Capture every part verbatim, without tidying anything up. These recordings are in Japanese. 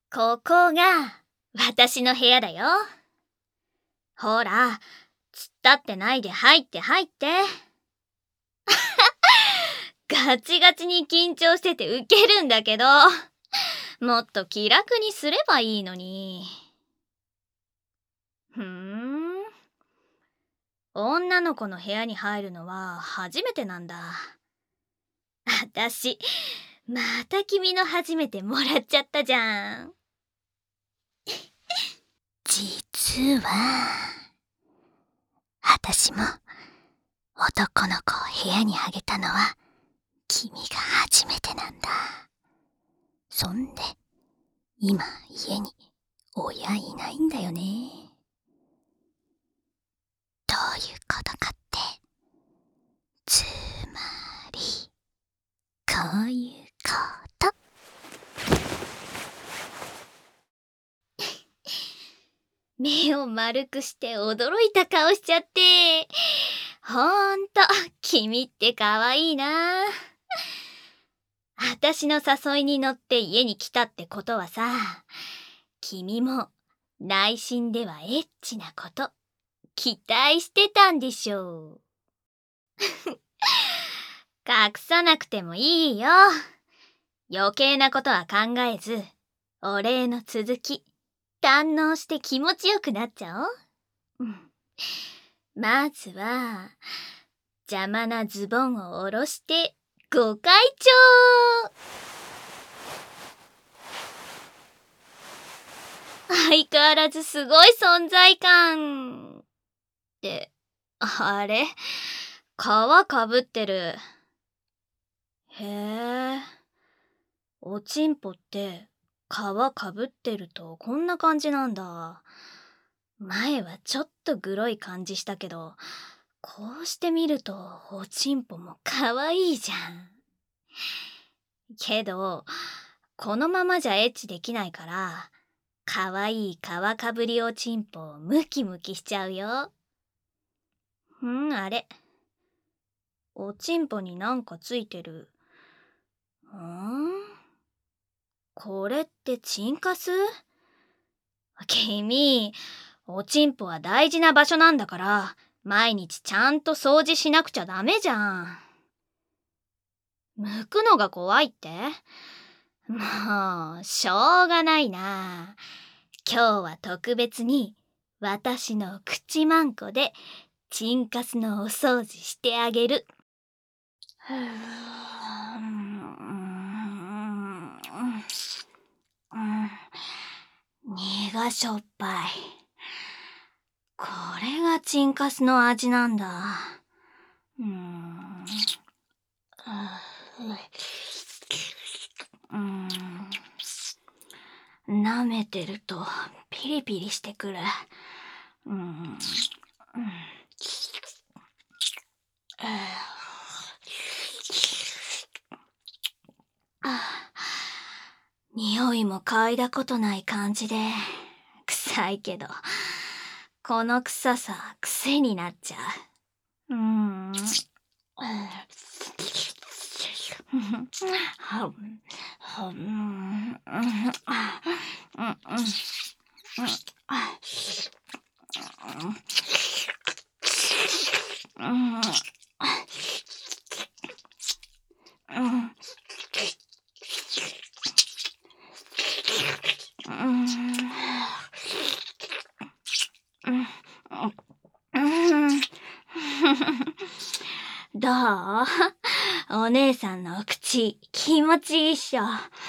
ここが私の部屋だよ。ほら、突っ立ってないで入って入って。ガチガチに緊張しててウケるんだけど、もっと気楽にすればいいのに。ふーん。女の子の部屋に入るのは初めてなんだ。あたし、また君の初めてもらっちゃったじゃん。 実は、あたしも男の子を部屋にあげたのは君が初めてなんだ。そんで、今家に親いないんだよね。どういうことかって、つまり、こういうこと。 目を丸くして驚いた顔しちゃって。ほんと、君ってかわいいな。あたしの誘いに乗って家に来たってことはさ、君も内心ではエッチなこと期待してたんでしょう。隠さなくてもいいよ。余計なことは考えず、お礼の続き堪能して気持ちよくなっちゃおう。うん、まずは邪魔なズボンを下ろしてご開帳。相変わらずすごい存在感。って、あれ？皮かぶってる。へえ。おちんぽって皮かぶってるとこんな感じなんだ。前はちょっとグロい感じしたけど、こうしてみるとおちんぽもかわいいじゃん。けど、このままじゃエッチできないから、かわいい皮かぶりおちんぽをムキムキしちゃうよ。ん、あれ。おちんぽになんかついてる。ん？これってチンカス？君、おちんぽは大事な場所なんだから、毎日ちゃんと掃除しなくちゃダメじゃん。剥くのが怖いって？もう、しょうがないな。今日は特別に私の口マンコでチンカスのお掃除してあげる。苦しょっぱい。これがチンカスの味なんだ。うーん。うん。舐めてるとピリピリしてくる。うん。匂いも嗅いだことない感じで臭いけど、この臭さ癖になっちゃう。うーん。どう？お姉さんのお口気持ちいいっしょ。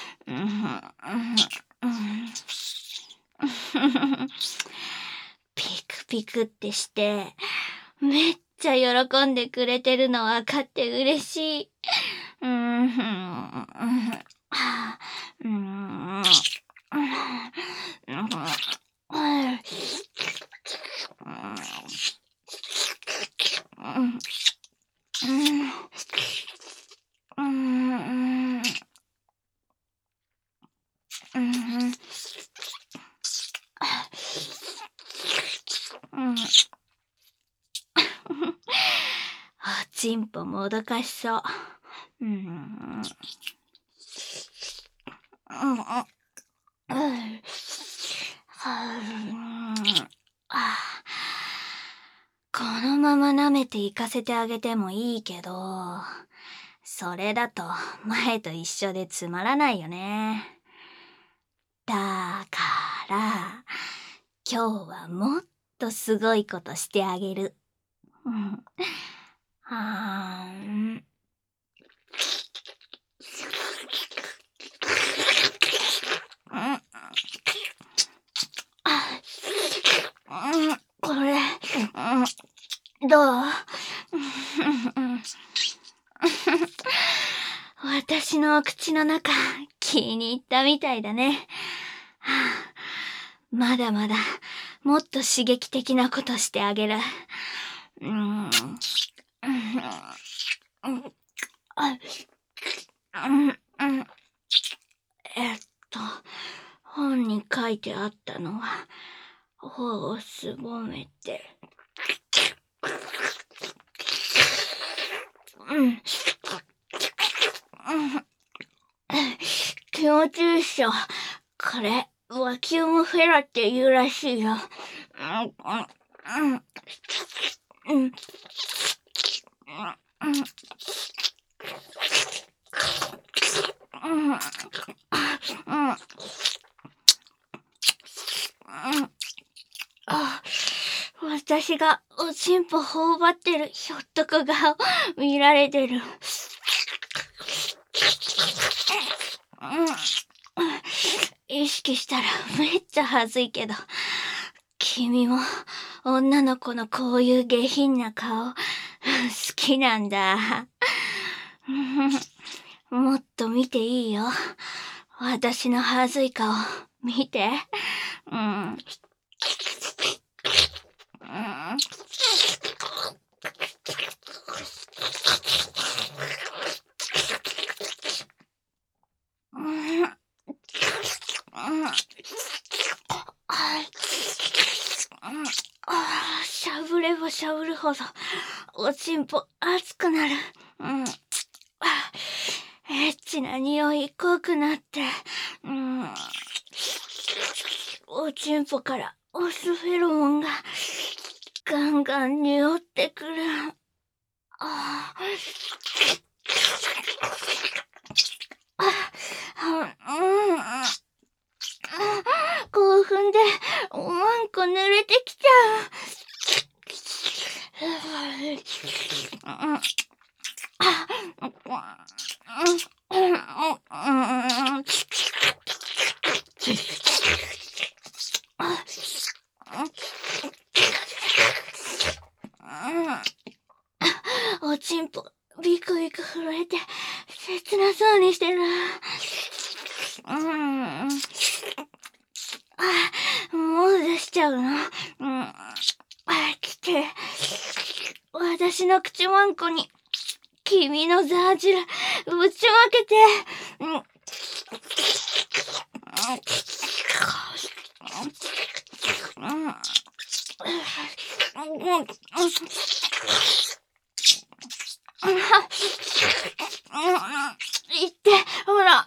ピクピクってしてめっちゃ喜んでくれてるの分かって嬉しい。おちんぽもどかしそう。うん。 て行かせてあげてもいいけど、それだと前と一緒でつまらないよね。だから、今日はもっとすごいことしてあげる。うん、はーん。うんうん、これ、うん、どう？私のお口の中、気に入ったみたいだね。はあ、まだまだ、もっと刺激的なことしてあげる。うん、うん、あ、うん、うん。えっと、本に書いてあったのは、頬をすぼめて、うん、うん、気持ちいいっしょ。これ、ワキュームフェラって言うらしいよ。うん、うん、うん、うん、うん、うん、うん、あ、私がおちんぽ頬張ってるひょっとこ顔見られてる。意識したらめっちゃ恥ずいけど、君も女の子のこういう下品な顔好きなんだ。もっと見ていいよ。私の恥ずい顔見て。うん。しゃぶればしゃぶるほどおちんぽ熱くなる。うん。エッチな匂い濃くなって、うん、おちんぽからオスフェロモンがガンガン匂ってくる。ああ、うん、興奮でおまんこ濡れてきちゃう。おちんぽビクビク震えて切なそうにしてる。うん。あ、もう出しちゃうの。うん。あ、来て。私の口まんこに君のザージルぶちまけて。うん。言って、ほら。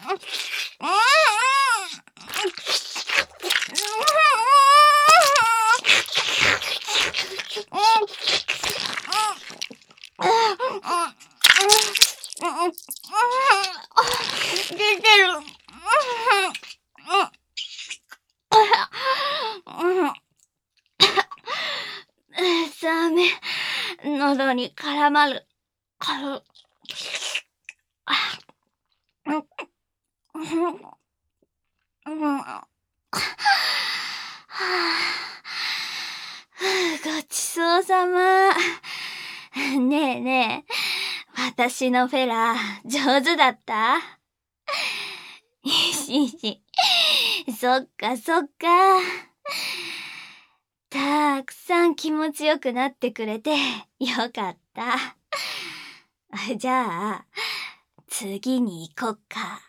出てる。ダメ。喉に絡まる。ごちそうさま。ねえねえ、私のフェラ上手だった？いしいし。そっかそっか。たくさん気持ちよくなってくれてよかった。じゃあ、次に行こっか。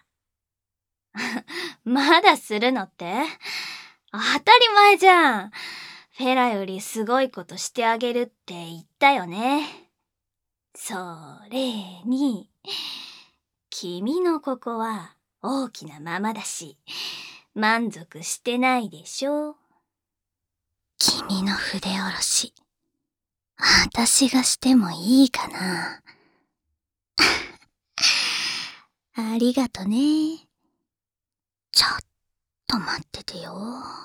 まだするのって？当たり前じゃん。フェラよりすごいことしてあげるって言ったよね。それに、君のここは大きなままだし、満足してないでしょ。 君の筆下ろし、 私がしてもいいかな。ありがとね。ちょっと待っててよ。うん、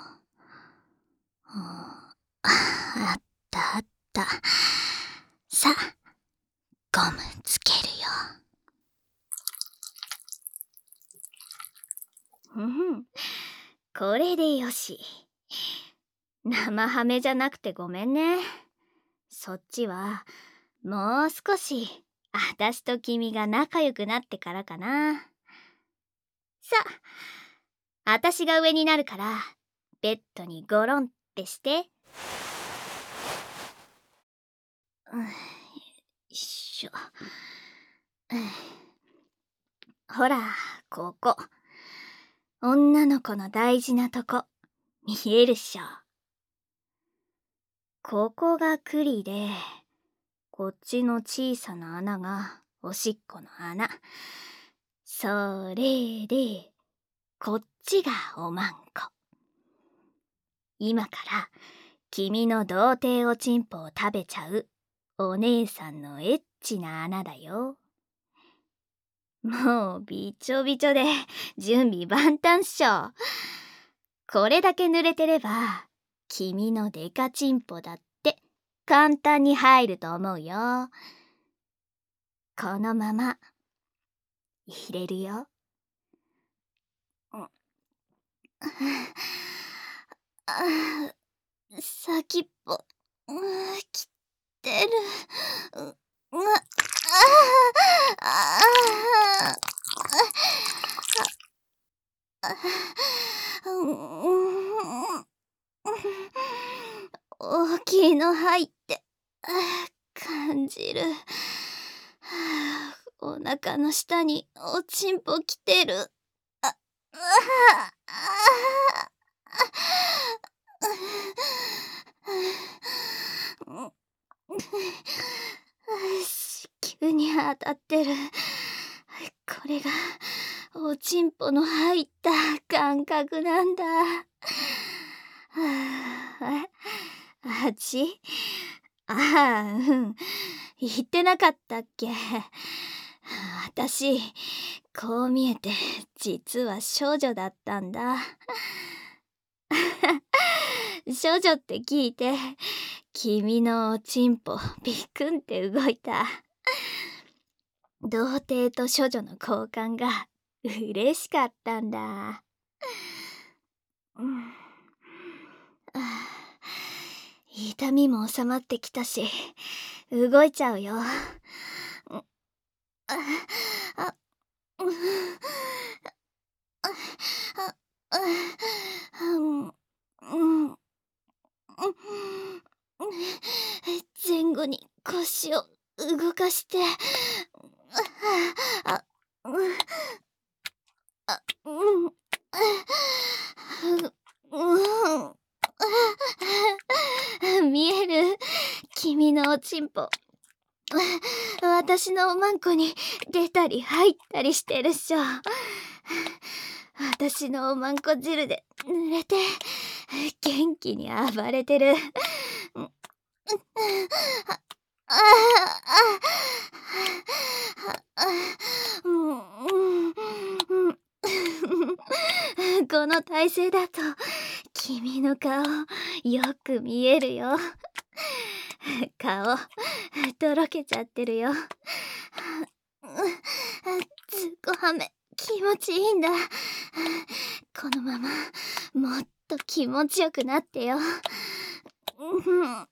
あったあった。さあ、ゴムつけるよ。 うん、これでよし。生ハメじゃなくてごめんね。そっちはもう少しあたしと君が仲良くなってからかな。さあ、あたしが上になるからベッドにゴロンってして。うん、よいしょ。うん、ほら、ここ女の子の大事なとこ見えるっしょ。ここが栗で、こっちの小さな穴がおしっこの穴。それでこっちがおまんこ。今から君の童貞おちんぽを食べちゃうお姉さんのエッチな穴だよ。もうびちょびちょで準備万端っしょ。これだけ濡れてれば君のデカチンポだって簡単に入ると思うよ。このまま入れるよ。あ、先っぽ、うん、きてる。う、う、ああ、ああ、大きいの入って感じる。お腹の下におちんぽきてる。あ、ああ、子宮に当たってる。これがおちんぽの入った感覚なんだ。あっち、ああ、うん、言ってなかったっけ。私こう見えて実は少女だったんだ。少女って聞いて君のおちんぽビクンって動いた。童貞と処女の交換が嬉しかったんだ。うん、あ、痛みも収まってきたし動いちゃうよ。ああ、うん、うん、前後に腰を動かして、あ、うん、あ、うん、うん、見える？君のおちんぽ。私のおまんこに出たり入ったりしてるっしょ。私のおまんこ汁で濡れて元気に暴れてる。この体勢だと君の顔よく見えるよ。顔とろけちゃってるよ。つっこはめ気持ちいいんだ。このままもっと気持ちよくなってよ。あ、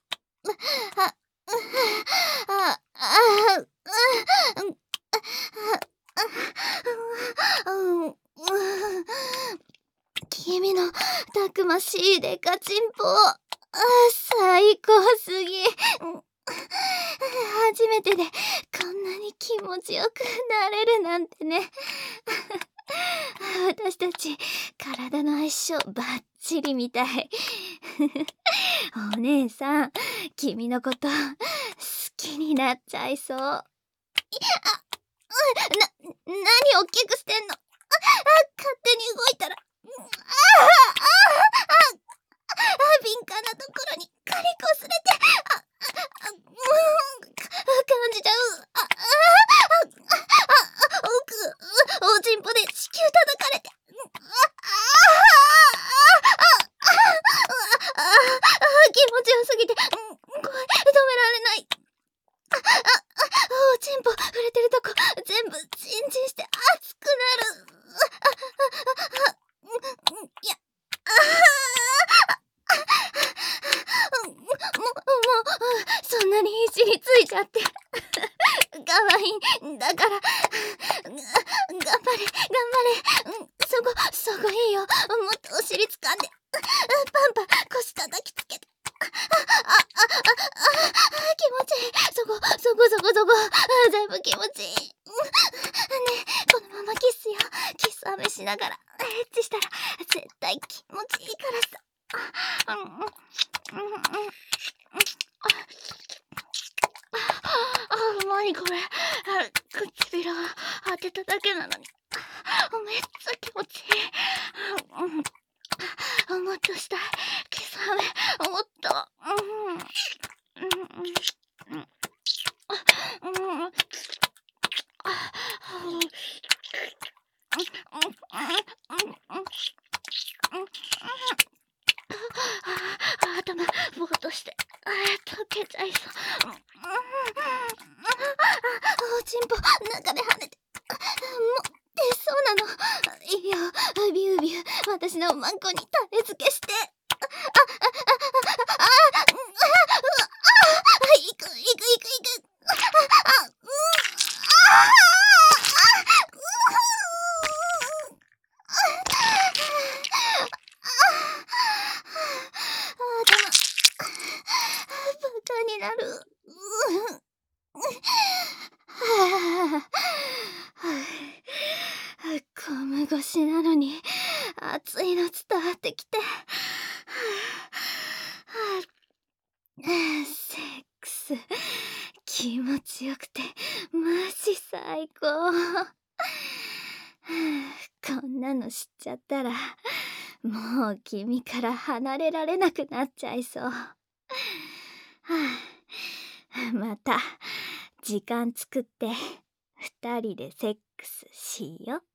あ、あ、君のたくましいデカチンポ、最高すぎ。初めてでこんなに気持ちよくなれるなんてね。私たち体の相性バッチリみたい。お姉さん、君のこと好きになっちゃいそう。あ、な、何おっきくしてんの。あ、勝手に動いたら。ああ、ああ、敏感なところにカリこすれて。あ、あ、 こいいよ。もっとお尻掴んで。パンパン腰叩きつけて。あ、あ、あ、あ、あ、気持ちいい。そこ、そこそこそこ。あ、だいぶ気持ちいい。ねえ、このままキスよ。キス飴しながらエッチしたら絶対気持ちいいからさ。うんうんうんうんうん。あ、うまいこれ。唇を当てただけなのにめっちゃ気持ちいい。うん、もっとしたい。キス飴もっと。うんうんうんうんうん。頭ぼーっとして溶けちゃいそう。おちんぽ中で跳ねてもうそうなの。いいよ、ビュービュー私のマンコに種付けして。ああああああいくいくいくいく。あうんあバカになる。ゴム越しなのに熱いの伝わってきて、セックス気持ちよくてマジ最高。こんなの知っちゃったらもう君から離れられなくなっちゃいそう。また時間作って二人でセックスしよ。